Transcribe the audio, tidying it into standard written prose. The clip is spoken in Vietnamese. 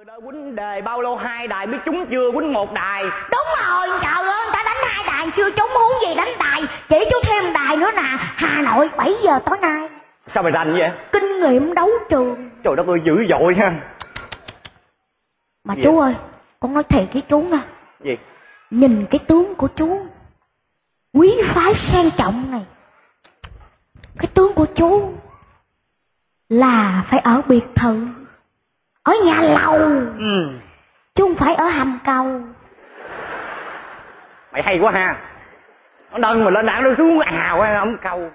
Quýnh đề bao lâu 2 đài biết trúng chưa, quýnh 1 đài. Đúng rồi, trời ơi, người ta đánh 2 đài chưa trúng, huống gì đánh đài. Chỉ chú thêm đài nữa nè, Hà Nội 7 giờ tối nay. Sao mày rành vậy? Kinh nghiệm đấu trường. Trời đất ơi, dữ dội ha. Mà gì chú vậy? Ơi, con nói thiệt với chú nè. Gì? Nhìn cái tướng của chú, quý phái sang trọng này, cái tướng của chú là phải ở biệt thự, ở nhà lầu, chứ không phải ở hầm cầu. Mày hay quá ha. Nó nâng mà lên đạn nó xuống ào qua ống cầu.